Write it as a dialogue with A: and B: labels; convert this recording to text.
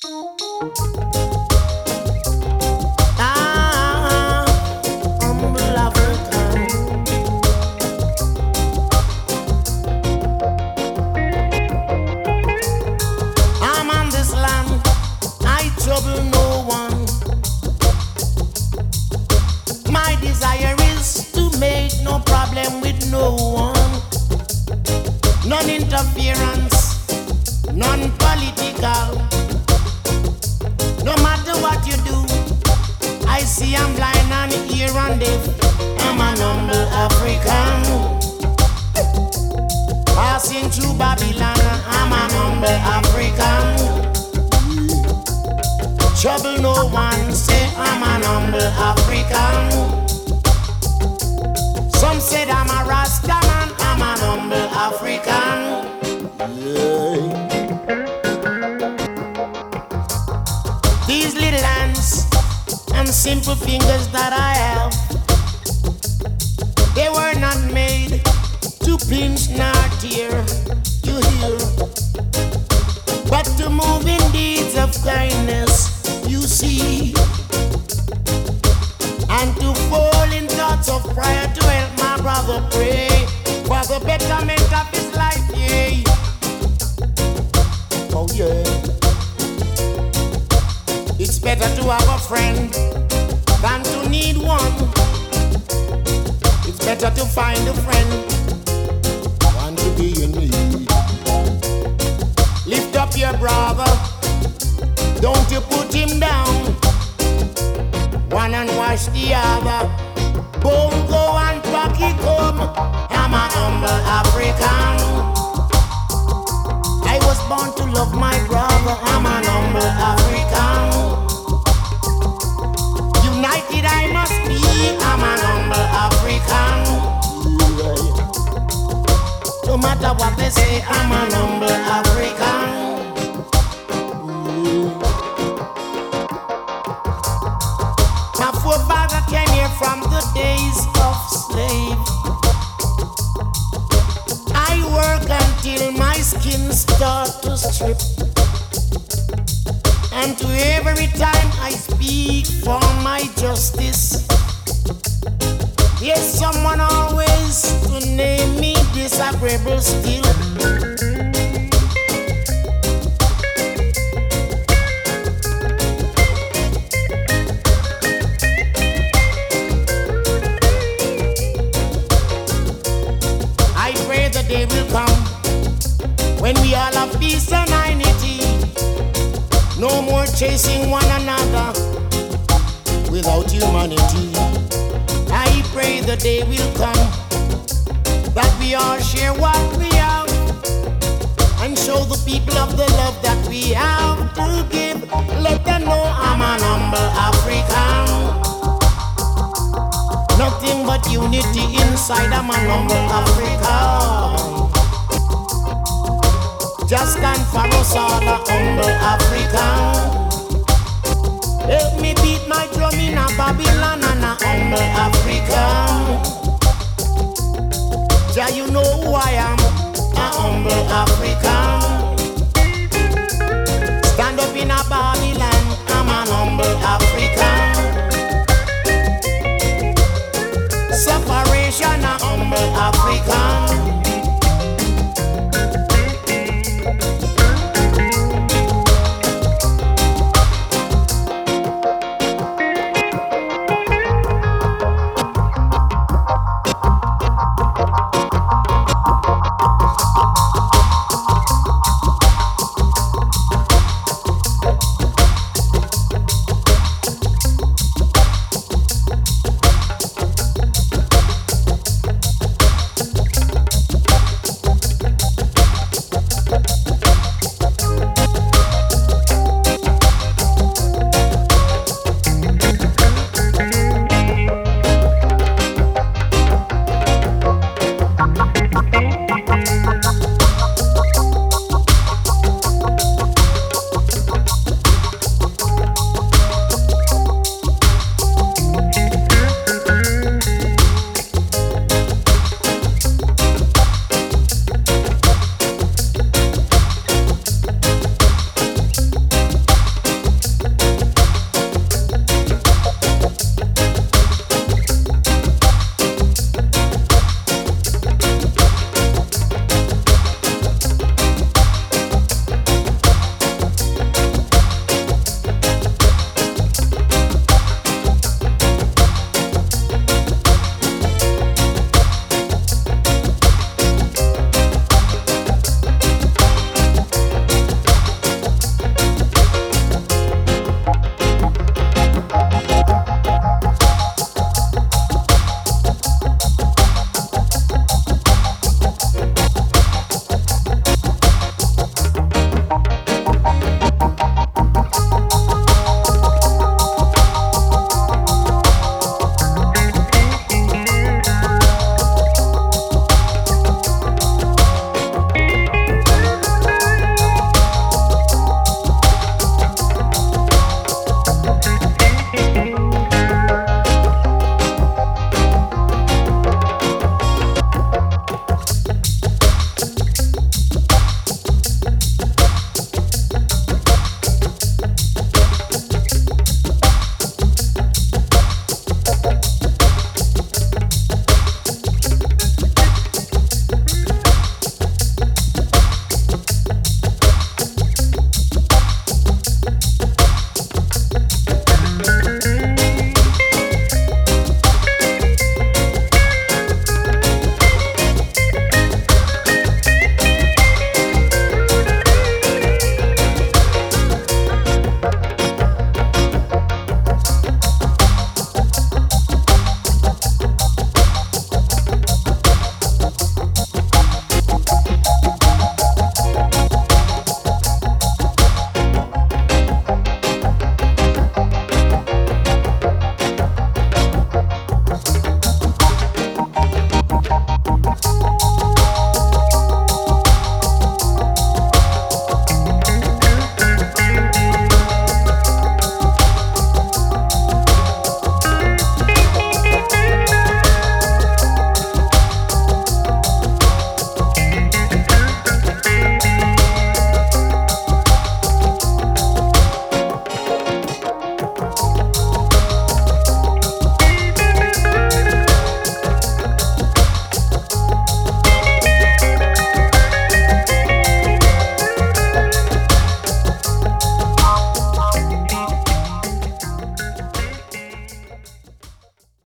A: Humble African. I'm on this land, I trouble no one. My desire is to make no problem with no one. None interference, none political. No matter what you do, I see I'm blind and hear and deaf. I'm an humble African. Passing through Babylon, I'm an humble African. Trouble no one, say I'm an humble African. Some said I'm a Rasta man, I'm an humble African. These little hands and simple fingers that I have, they were not made to pinch nor tear, you hear, but to move in deeds of kindness, you see, and to fall in thoughts of prayer to help my brother pray for the betterment of his life, yeah. Oh yeah. It's better to have a friend than to need one. It's better to find a friend than to be in need. Lift up your brother, don't you put him down. One and wash the other. Bongo and Paki come. I'm a humble African. I was born to love my brother. I'm an humble African. United I must be. I'm an humble African. No matter what they say, I'm an humble African. My forefather came here from the days of slave. I work until my skin starts to strip. And to every time I speak for my justice, there's someone always to name me disagreeable still. I pray the day will come when we all have peace and unity. No more chasing one another without humanity. I pray the day will come that we all share what we have and show the people of the love that we have to give. Let them know I'm an humble African. Nothing but unity inside, I'm an humble African. Just stand for us all, a humble African. Help me beat my drum in a Babylon and a humble African. Jah, you know who I am, a humble African.